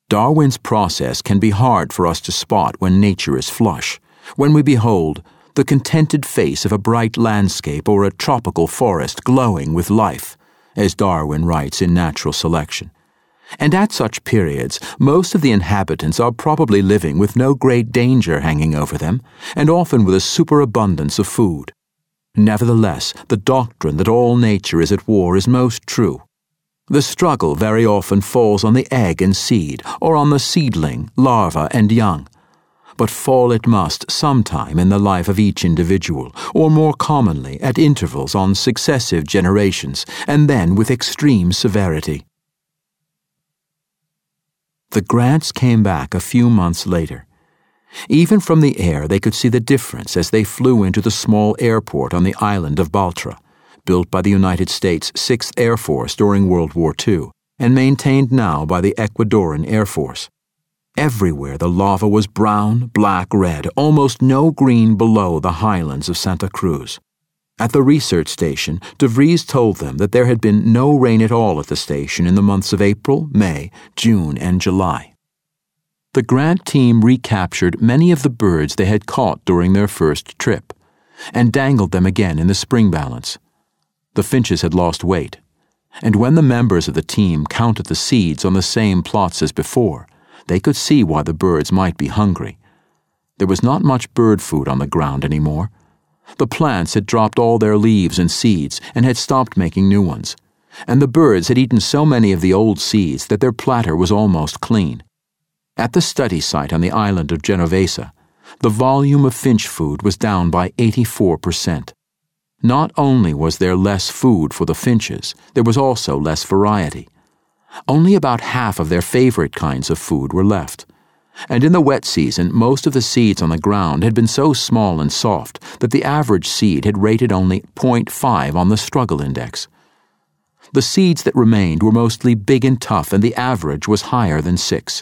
Darwin's process can be hard for us to spot when nature is flush, when we behold the contented face of a bright landscape or a tropical forest glowing with life, as Darwin writes in Natural Selection. And at such periods, most of the inhabitants are probably living with no great danger hanging over them, and often with a superabundance of food. Nevertheless, the doctrine that all nature is at war is most true. The struggle very often falls on the egg and seed, or on the seedling, larva, and young. But fall it must sometime in the life of each individual, or more commonly at intervals on successive generations, and then with extreme severity. The Grants came back a few months later. Even from the air they could see the difference as they flew into the small airport on the island of Baltra, built by the United States 6th Air Force during World War II, and maintained now by the Ecuadorian Air Force. Everywhere the lava was brown, black, red, almost no green below the highlands of Santa Cruz. At the research station, De Vries told them that there had been no rain at all at the station in the months of April, May, June, and July. The Grant team recaptured many of the birds they had caught during their first trip, and dangled them again in the spring balance. The finches had lost weight, and when the members of the team counted the seeds on the same plots as before, they could see why the birds might be hungry. There was not much bird food on the ground anymore. The plants had dropped all their leaves and seeds and had stopped making new ones, and the birds had eaten so many of the old seeds that their platter was almost clean. At the study site on the island of Genovesa, the volume of finch food was down by 84%. Not only was there less food for the finches, there was also less variety. Only about half of their favorite kinds of food were left. And in the wet season, most of the seeds on the ground had been so small and soft that the average seed had rated only 0.5 on the struggle index. The seeds that remained were mostly big and tough, and the average was higher than 6.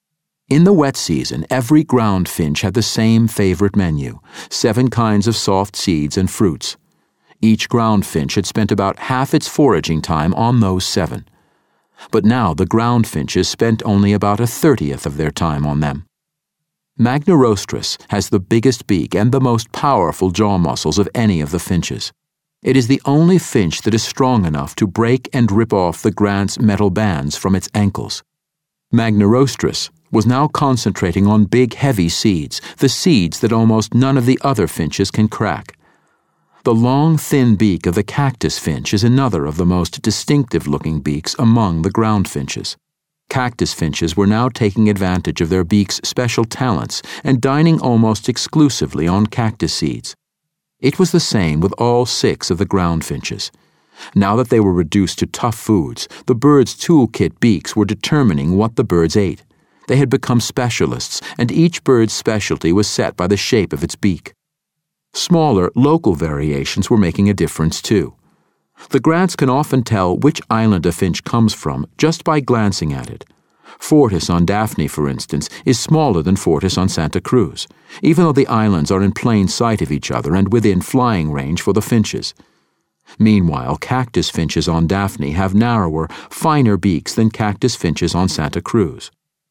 In the wet season, every ground finch had the same favorite menu, 7 kinds of soft seeds and fruits. Each ground finch had spent about half its foraging time on those 7. But now the ground finches spent only about 1/30th of their time on them. Magnerostris has the biggest beak and the most powerful jaw muscles of any of the finches. It is the only finch that is strong enough to break and rip off the Grant's metal bands from its ankles. Magnerostris was now concentrating on big, heavy seeds, the seeds that almost none of the other finches can crack. The long, thin beak of the cactus finch is another of the most distinctive-looking beaks among the ground finches. Cactus finches were now taking advantage of their beaks' special talents and dining almost exclusively on cactus seeds. It was the same with all 6 of the ground finches. Now that they were reduced to tough foods, the birds' toolkit beaks were determining what the birds ate. They had become specialists, and each bird's specialty was set by the shape of its beak. Smaller, local variations were making a difference, too. The Grants can often tell which island a finch comes from just by glancing at it. Fortis on Daphne, for instance, is smaller than Fortis on Santa Cruz, even though the islands are in plain sight of each other and within flying range for the finches. Meanwhile, cactus finches on Daphne have narrower, finer beaks than cactus finches on Santa Cruz.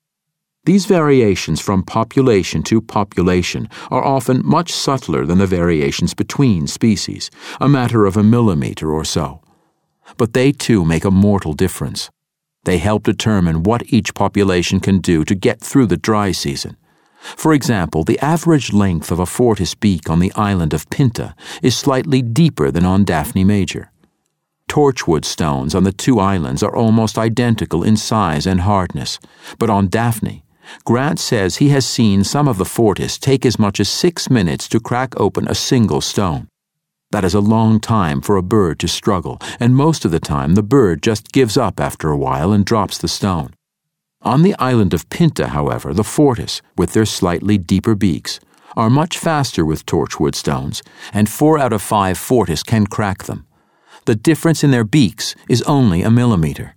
These variations from population to population are often much subtler than the variations between species, a matter of a millimeter or so. But they too make a mortal difference. They help determine what each population can do to get through the dry season. For example, the average length of a Fortis beak on the island of Pinta is slightly deeper than on Daphne Major. Torchwood stones on the 2 islands are almost identical in size and hardness, but on Daphne, Grant says he has seen some of the Fortis take as much as 6 minutes to crack open a single stone. That is a long time for a bird to struggle, and most of the time the bird just gives up after a while and drops the stone. On the island of Pinta, however, the Fortis, with their slightly deeper beaks, are much faster with torchwood stones, and 4 out of 5 Fortis can crack them. The difference in their beaks is only a millimeter.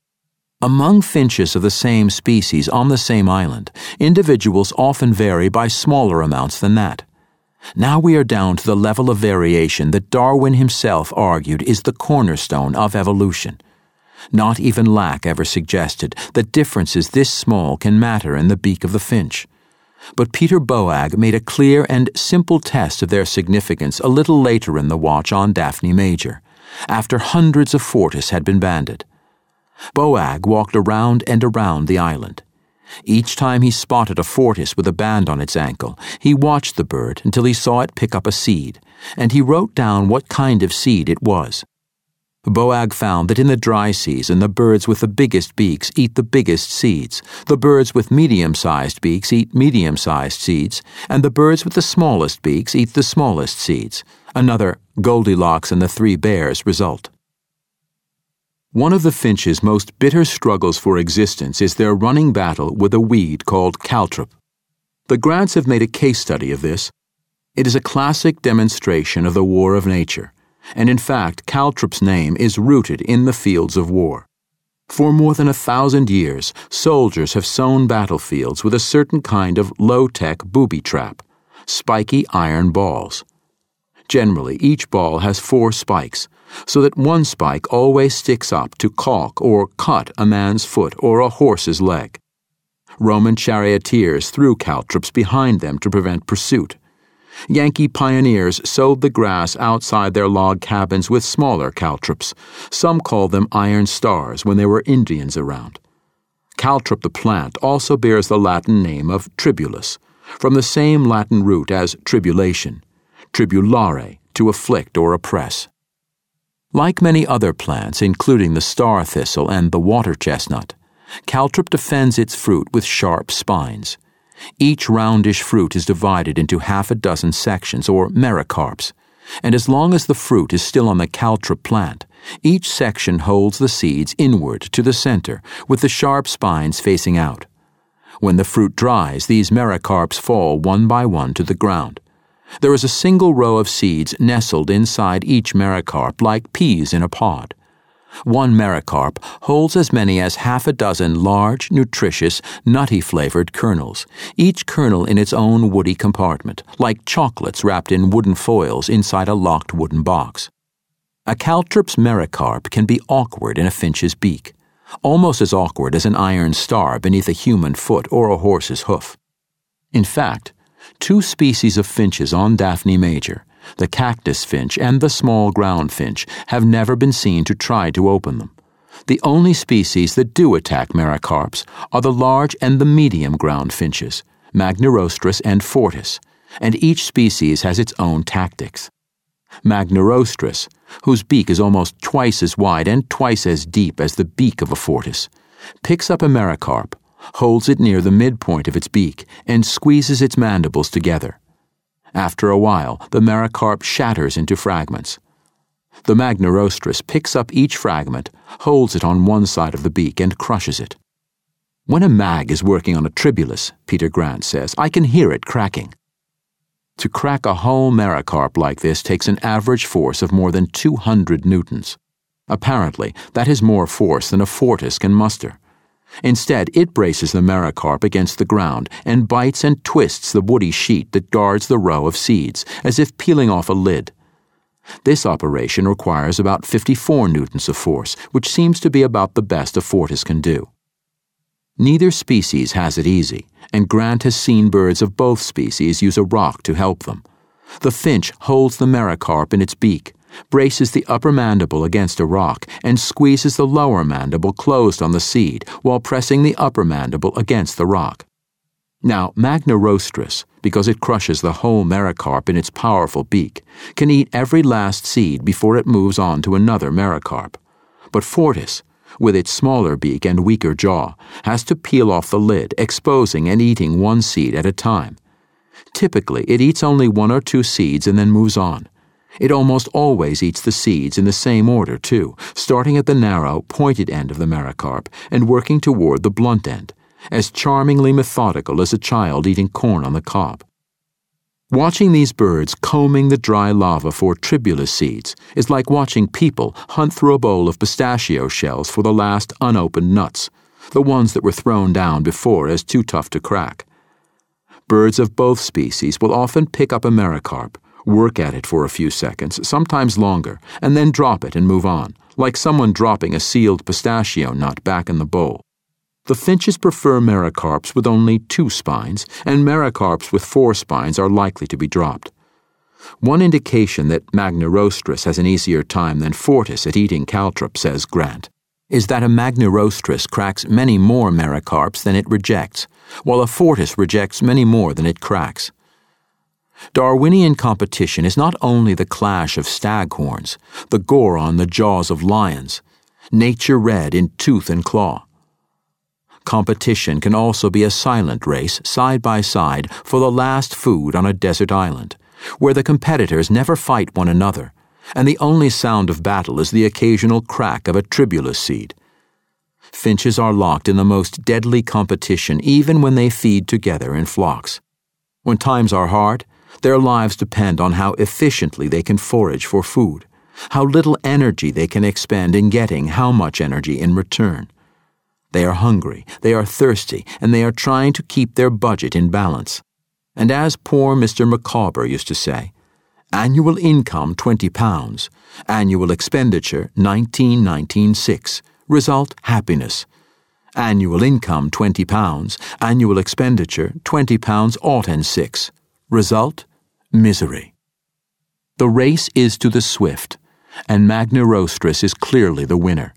Among finches of the same species on the same island, individuals often vary by smaller amounts than that. Now we are down to the level of variation that Darwin himself argued is the cornerstone of evolution. Not even Lack ever suggested that differences this small can matter in the beak of the finch. But Peter Boag made a clear and simple test of their significance a little later in the watch on Daphne Major, after hundreds of Fortis had been banded. Boag walked around and around the island. Each time he spotted a Fortis with a band on its ankle, he watched the bird until he saw it pick up a seed, and he wrote down what kind of seed it was. Boag found that in the dry season the birds with the biggest beaks eat the biggest seeds, the birds with medium-sized beaks eat medium-sized seeds, and the birds with the smallest beaks eat the smallest seeds. Another Goldilocks and the Three Bears result. One of the finch's most bitter struggles for existence is their running battle with a weed called caltrop. The Grants have made a case study of this. It is a classic demonstration of the war of nature, and in fact, caltrop's name is rooted in the fields of war. For more than 1,000 years, soldiers have sown battlefields with a certain kind of low-tech booby trap, spiky iron balls. Generally, each ball has 4 spikes, so that one spike always sticks up to caulk or cut a man's foot or a horse's leg. Roman charioteers threw caltrops behind them to prevent pursuit. Yankee pioneers sowed the grass outside their log cabins with smaller caltrops. Some called them iron stars when there were Indians around. Caltrop the plant also bears the Latin name of tribulus, from the same Latin root as tribulation, tribulare, to afflict or oppress. Like many other plants, including the star thistle and the water chestnut, caltrop defends its fruit with sharp spines. Each roundish fruit is divided into 6 sections, or mericarps, and as long as the fruit is still on the caltrop plant, each section holds the seeds inward to the center, with the sharp spines facing out. When the fruit dries, these mericarps fall one by one to the ground. There is a single row of seeds nestled inside each mericarp like peas in a pod. One mericarp holds as many as 6 large, nutritious, nutty-flavored kernels, each kernel in its own woody compartment, like chocolates wrapped in wooden foils inside a locked wooden box. A caltrop's mericarp can be awkward in a finch's beak, almost as awkward as an iron star beneath a human foot or a horse's hoof. In fact, 2 species of finches on Daphne Major, the cactus finch and the small ground finch, have never been seen to try to open them. The only species that do attack mericarps are the large and the medium ground finches, Magnerostris and Fortis, and each species has its own tactics. Magnerostris, whose beak is almost twice as wide and twice as deep as the beak of a Fortis, picks up a mericarp, holds it near the midpoint of its beak, and squeezes its mandibles together. After a while, the mericarp shatters into fragments. The Magnerostris picks up each fragment, holds it on one side of the beak, and crushes it. When a mag is working on a tribulus, Peter Grant says, I can hear it cracking. To crack a whole mericarp like this takes an average force of more than 200 newtons. Apparently, that is more force than a Fortis can muster. Instead, it braces the mericarp against the ground and bites and twists the woody sheet that guards the row of seeds, as if peeling off a lid. This operation requires about 54 newtons of force, which seems to be about the best a Fortis can do. Neither species has it easy, and Grant has seen birds of both species use a rock to help them. The finch holds the mericarp in its beak, braces the upper mandible against a rock, and squeezes the lower mandible closed on the seed while pressing the upper mandible against the rock. Now, Magnerostris, because it crushes the whole mericarp in its powerful beak, can eat every last seed before it moves on to another mericarp. But Fortis, with its smaller beak and weaker jaw, has to peel off the lid, exposing and eating one seed at a time. Typically, it eats only 1 or 2 seeds and then moves on. It almost always eats the seeds in the same order, too, starting at the narrow, pointed end of the mericarp and working toward the blunt end, as charmingly methodical as a child eating corn on the cob. Watching these birds combing the dry lava for tribulus seeds is like watching people hunt through a bowl of pistachio shells for the last unopened nuts, the ones that were thrown down before as too tough to crack. Birds of both species will often pick up a mericarp, work at it for a few seconds, sometimes longer, and then drop it and move on, like someone dropping a sealed pistachio nut back in the bowl. The finches prefer merocarps with only 2 spines, and merocarps with 4 spines are likely to be dropped. One indication that Magnerostris has an easier time than Fortis at eating caltrop, says Grant, is that a Magnerostris cracks many more merocarps than it rejects, while a Fortis rejects many more than it cracks. Darwinian competition is not only the clash of staghorns, the gore on the jaws of lions, nature red in tooth and claw. Competition can also be a silent race, side by side, for the last food on a desert island, where the competitors never fight one another, and the only sound of battle is the occasional crack of a tribulus seed. Finches are locked in the most deadly competition even when they feed together in flocks. When times are hard, their lives depend on how efficiently they can forage for food, how little energy they can expend in getting how much energy in return. They are hungry, they are thirsty, and they are trying to keep their budget in balance. And as poor Mr. Micawber used to say, annual income £20, annual expenditure 19.19.6, result happiness. Annual income £20, annual expenditure £20 ought and 6, result misery. The race is to the swift, and Magnerostris is clearly the winner.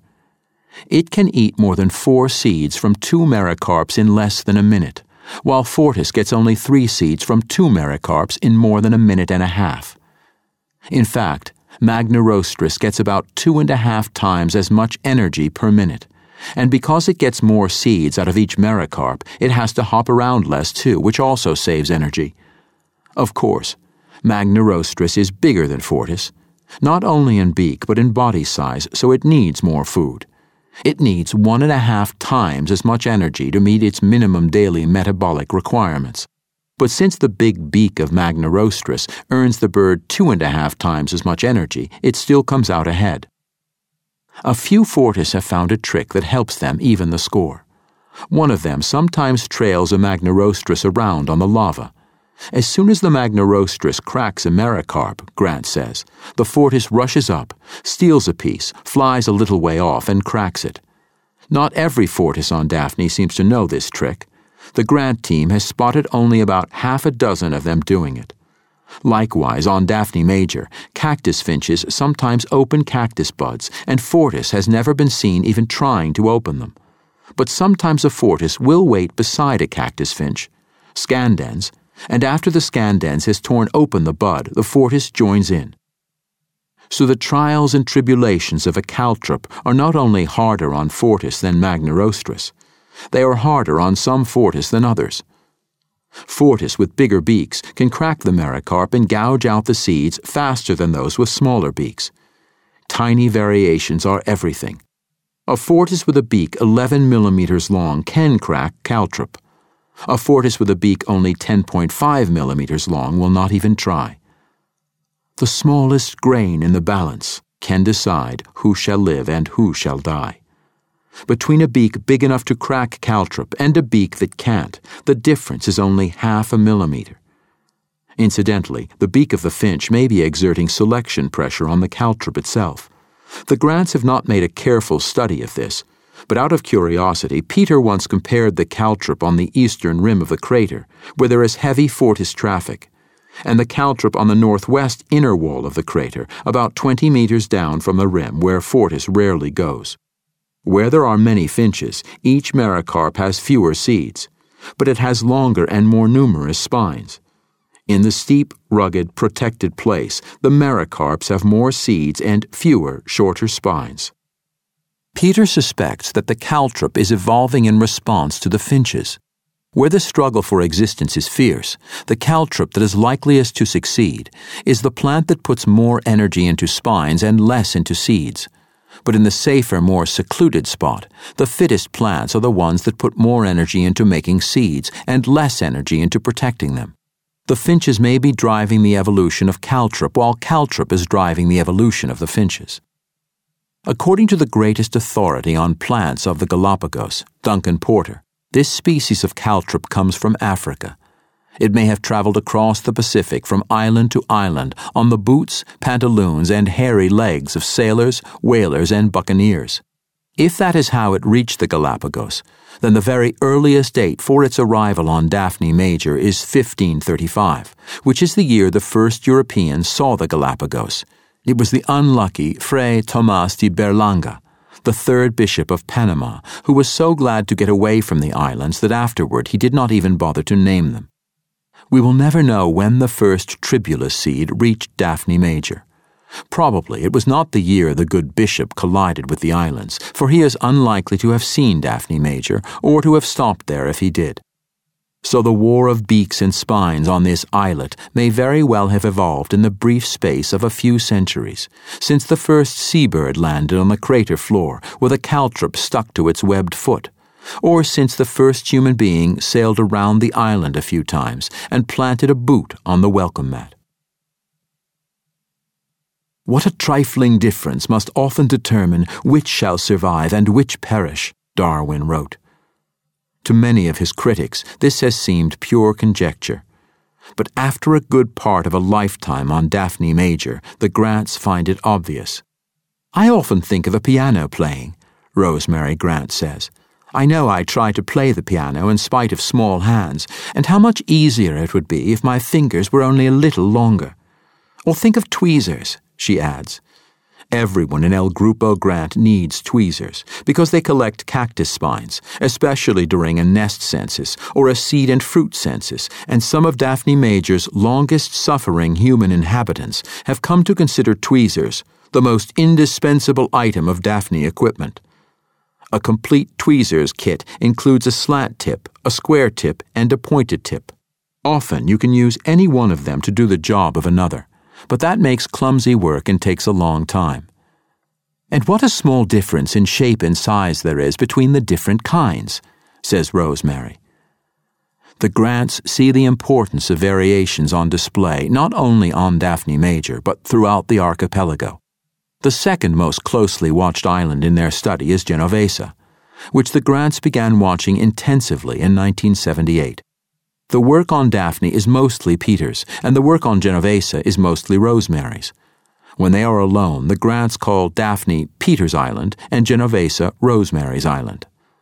It can eat more than 4 seeds from 2 merocarps in less than a minute, while Fortis gets only 3 seeds from 2 merocarps in more than a minute and a half. In fact, Magnerostris gets about 2.5 times as much energy per minute, and because it gets more seeds out of each merocarp, it has to hop around less too, which also saves energy. Of course, Magnerostris is bigger than Fortis, not only in beak but in body size, so it needs more food. It needs 1.5 times as much energy to meet its minimum daily metabolic requirements. But since the big beak of Magnerostris earns the bird 2.5 times as much energy, it still comes out ahead. A few Fortis have found a trick that helps them even the score. One of them sometimes trails a Magnerostris around on the lava. As soon as the Magnerostris cracks a merocarp, Grant says, the Fortis rushes up, steals a piece, flies a little way off, and cracks it. Not every Fortis on Daphne seems to know this trick. The Grant team has spotted only about 6 of them doing it. Likewise, on Daphne Major, cactus finches sometimes open cactus buds, and Fortis has never been seen even trying to open them. But sometimes a Fortis will wait beside a cactus finch, scandens, and after the scandens has torn open the bud, the Fortis joins in. So the trials and tribulations of a caltrop are not only harder on Fortis than Magnerostris, they are harder on some Fortis than others. Fortis with bigger beaks can crack the merocarp and gouge out the seeds faster than those with smaller beaks. Tiny variations are everything. A Fortis with a beak 11 millimeters long can crack caltrop. A Fortis with a beak only 10.5 millimeters long will not even try. The smallest grain in the balance can decide who shall live and who shall die. Between a beak big enough to crack caltrop and a beak that can't, the difference is only 0.5 millimeter. Incidentally, the beak of the finch may be exerting selection pressure on the caltrop itself. The Grants have not made a careful study of this, but out of curiosity, Peter once compared the caltrop on the eastern rim of the crater, where there is heavy Fortis traffic, and the caltrop on the northwest inner wall of the crater, about 20 meters down from the rim where Fortis rarely goes. Where there are many finches, each merocarp has fewer seeds, but it has longer and more numerous spines. In the steep, rugged, protected place, the merocarps have more seeds and fewer, shorter spines. Peter suspects that the caltrop is evolving in response to the finches. Where the struggle for existence is fierce, the caltrop that is likeliest to succeed is the plant that puts more energy into spines and less into seeds. But in the safer, more secluded spot, the fittest plants are the ones that put more energy into making seeds and less energy into protecting them. The finches may be driving the evolution of caltrop, while caltrop is driving the evolution of the finches. According to the greatest authority on plants of the Galapagos, Duncan Porter, this species of caltrop comes from Africa. It may have traveled across the Pacific from island to island on the boots, pantaloons, and hairy legs of sailors, whalers, and buccaneers. If that is how it reached the Galapagos, then the very earliest date for its arrival on Daphne Major is 1535, which is the year the first Europeans saw the Galapagos. It was the unlucky Fray Tomás de Berlanga, the third bishop of Panama, who was so glad to get away from the islands that afterward he did not even bother to name them. We will never know when the first tribulus seed reached Daphne Major. Probably it was not the year the good bishop collided with the islands, for he is unlikely to have seen Daphne Major or to have stopped there if he did. So the war of beaks and spines on this islet may very well have evolved in the brief space of a few centuries, since the first seabird landed on the crater floor with a caltrop stuck to its webbed foot, or since the first human being sailed around the island a few times and planted a boot on the welcome mat. What a trifling difference must often determine which shall survive and which perish, Darwin wrote. To many of his critics, this has seemed pure conjecture. But after a good part of a lifetime on Daphne Major, the Grants find it obvious. "I often think of a piano playing," Rosemary Grant says. "I know I try to play the piano in spite of small hands, and how much easier it would be if my fingers were only a little longer. Or think of tweezers," she adds. Everyone in El Grupo Grant needs tweezers because they collect cactus spines, especially during a nest census or a seed and fruit census, and some of Daphne Major's longest-suffering human inhabitants have come to consider tweezers the most indispensable item of Daphne equipment. A complete tweezers kit includes a slant tip, a square tip, and a pointed tip. Often you can use any one of them to do the job of another, but that makes clumsy work and takes a long time. And what a small difference in shape and size there is between the different kinds, says Rosemary. The Grants see the importance of variations on display not only on Daphne Major, but throughout the archipelago. The second most closely watched island in their study is Genovesa, which the Grants began watching intensively in 1978. The work on Daphne is mostly Peter's, and the work on Genovesa is mostly Rosemary's. When they are alone, the Grants call Daphne Peter's Island and Genovesa Rosemary's Island.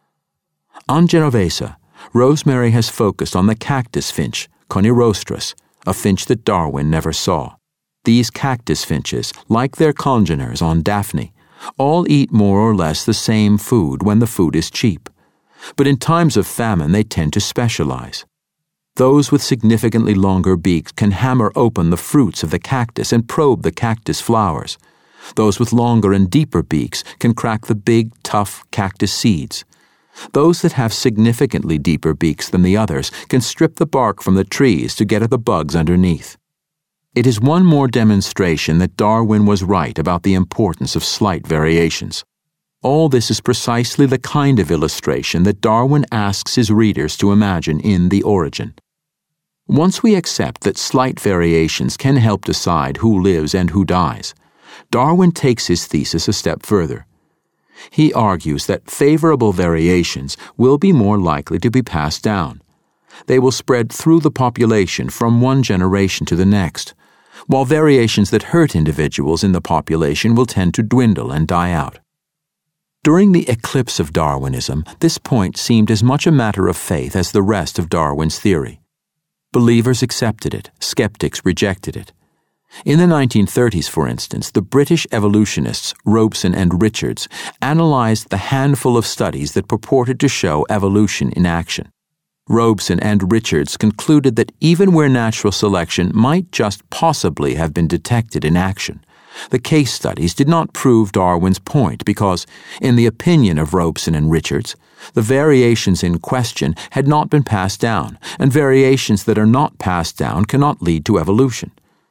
On Genovesa, Rosemary has focused on the cactus finch, Conirostris, a finch that Darwin never saw. These cactus finches, like their congeners on Daphne, all eat more or less the same food when the food is cheap. But in times of famine, they tend to specialize. Those with significantly longer beaks can hammer open the fruits of the cactus and probe the cactus flowers. Those with longer and deeper beaks can crack the big, tough cactus seeds. Those that have significantly deeper beaks than the others can strip the bark from the trees to get at the bugs underneath. It is one more demonstration that Darwin was right about the importance of slight variations. All this is precisely the kind of illustration that Darwin asks his readers to imagine in The Origin. Once we accept that slight variations can help decide who lives and who dies, Darwin takes his thesis a step further. He argues that favorable variations will be more likely to be passed down. They will spread through the population from one generation to the next, while variations that hurt individuals in the population will tend to dwindle and die out. During the eclipse of Darwinism, this point seemed as much a matter of faith as the rest of Darwin's theory. Believers accepted it, skeptics rejected it. In the 1930s, for instance, the British evolutionists Robeson and Richards analyzed the handful of studies that purported to show evolution in action. Robeson and Richards concluded that even where natural selection might just possibly have been detected in action, the case studies did not prove Darwin's point because, in the opinion of Robeson and Richards, the variations in question had not been passed down, and variations that are not passed down cannot lead to evolution.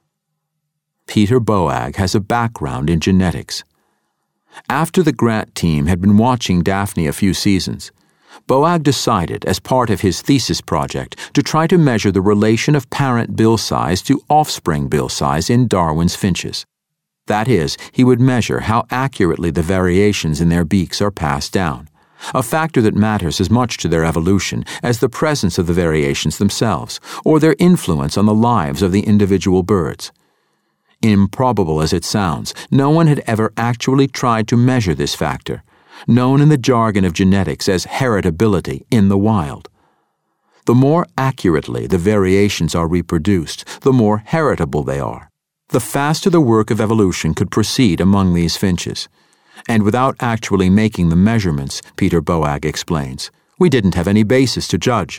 Peter Boag has a background in genetics. After the Grant team had been watching Daphne a few seasons, Boag decided, as part of his thesis project, to try to measure the relation of parent bill size to offspring bill size in Darwin's finches. That is, he would measure how accurately the variations in their beaks are passed down, a factor that matters as much to their evolution as the presence of the variations themselves, or their influence on the lives of the individual birds. Improbable as it sounds, no one had ever actually tried to measure this factor, known in the jargon of genetics as heritability, in the wild. The more accurately the variations are reproduced, the more heritable they are. The faster the work of evolution could proceed among these finches. And without actually making the measurements, Peter Boag explains, we didn't have any basis to judge.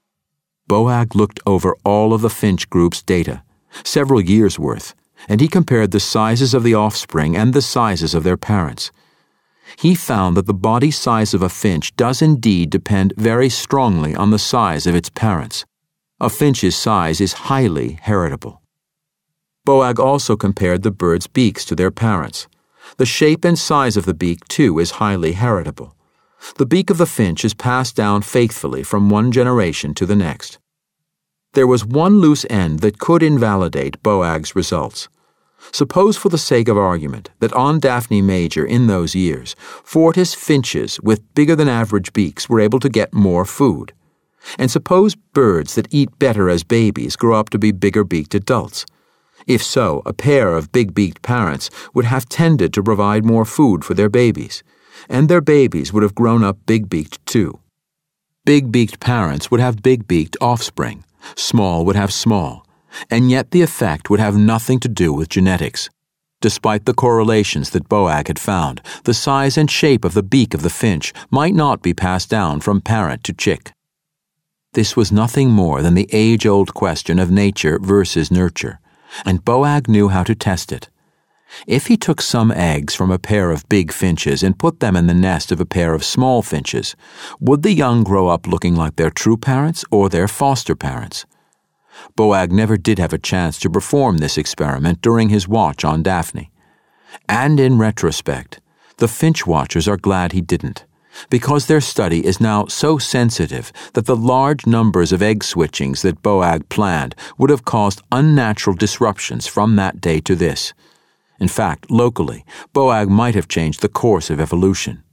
Boag looked over all of the finch group's data, several years' worth, and he compared the sizes of the offspring and the sizes of their parents. He found that the body size of a finch does indeed depend very strongly on the size of its parents. A finch's size is highly heritable. Boag also compared the birds' beaks to their parents. The shape and size of the beak, too, is highly heritable. The beak of the finch is passed down faithfully from one generation to the next. There was one loose end that could invalidate Boag's results. Suppose, for the sake of argument, that on Daphne Major in those years, Fortis finches with bigger-than-average beaks were able to get more food. And suppose birds that eat better as babies grow up to be bigger-beaked adults. If so, a pair of big-beaked parents would have tended to provide more food for their babies, and their babies would have grown up big-beaked too. Big-beaked parents would have big-beaked offspring, small would have small, and yet the effect would have nothing to do with genetics. Despite the correlations that Boag had found, the size and shape of the beak of the finch might not be passed down from parent to chick. This was nothing more than the age-old question of nature versus nurture, and Boag knew how to test it. If he took some eggs from a pair of big finches and put them in the nest of a pair of small finches, would the young grow up looking like their true parents or their foster parents? Boag never did have a chance to perform this experiment during his watch on Daphne. And in retrospect, the finch watchers are glad he didn't, because their study is now so sensitive that the large numbers of egg switchings that Boag planned would have caused unnatural disruptions from that day to this. In fact, locally, Boag might have changed the course of evolution.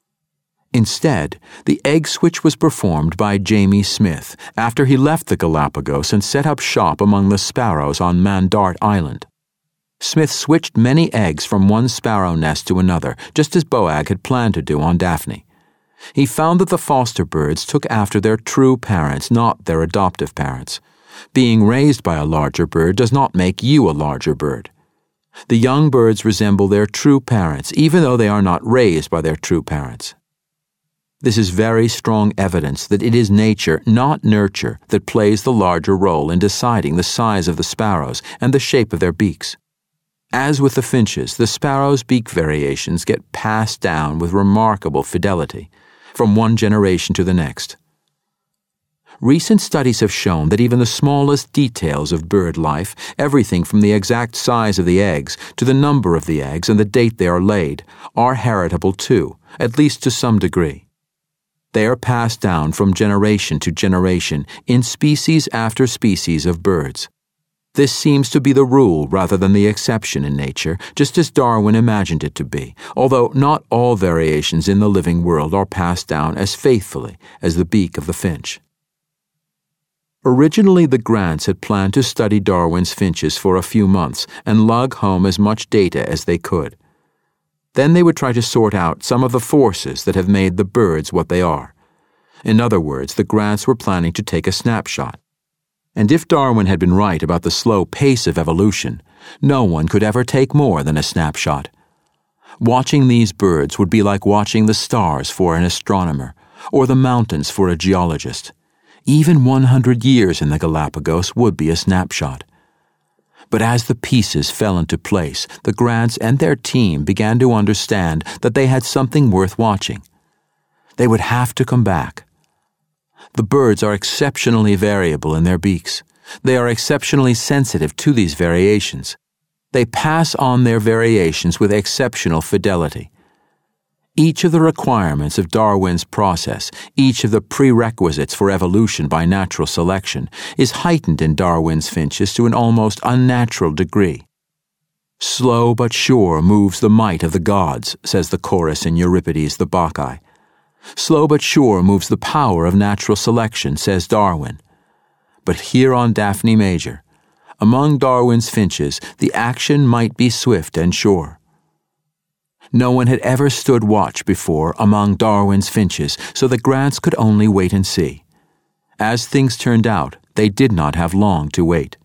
Instead, the egg switch was performed by Jamie Smith after he left the Galapagos and set up shop among the sparrows on Mandart Island. Smith switched many eggs from one sparrow nest to another, just as Boag had planned to do on Daphne. He found that the foster birds took after their true parents, not their adoptive parents. Being raised by a larger bird does not make you a larger bird. The young birds resemble their true parents, even though they are not raised by their true parents. This is very strong evidence that it is nature, not nurture, that plays the larger role in deciding the size of the sparrows and the shape of their beaks. As with the finches, the sparrows' beak variations get passed down with remarkable fidelity, from one generation to the next. Recent studies have shown that even the smallest details of bird life, everything from the exact size of the eggs to the number of the eggs and the date they are laid, are heritable too, at least to some degree. They are passed down from generation to generation in species after species of birds. This seems to be the rule rather than the exception in nature, just as Darwin imagined it to be, although not all variations in the living world are passed down as faithfully as the beak of the finch. Originally, the Grants had planned to study Darwin's finches for a few months and lug home as much data as they could. Then they would try to sort out some of the forces that have made the birds what they are. In other words, the Grants were planning to take a snapshot. And if Darwin had been right about the slow pace of evolution, no one could ever take more than a snapshot. Watching these birds would be like watching the stars for an astronomer, or the mountains for a geologist. Even 100 years in the Galapagos would be a snapshot. But as the pieces fell into place, the Grants and their team began to understand that they had something worth watching. They would have to come back. The birds are exceptionally variable in their beaks. They are exceptionally sensitive to these variations. They pass on their variations with exceptional fidelity. Each of the requirements of Darwin's process, each of the prerequisites for evolution by natural selection, is heightened in Darwin's finches to an almost unnatural degree. Slow but sure moves the might of the gods, says the chorus in Euripides' The Bacchae. Slow but sure moves the power of natural selection, says Darwin. But here on Daphne Major, among Darwin's finches, the action might be swift and sure. No one had ever stood watch before among Darwin's finches, so the Grants could only wait and see. As things turned out, they did not have long to wait.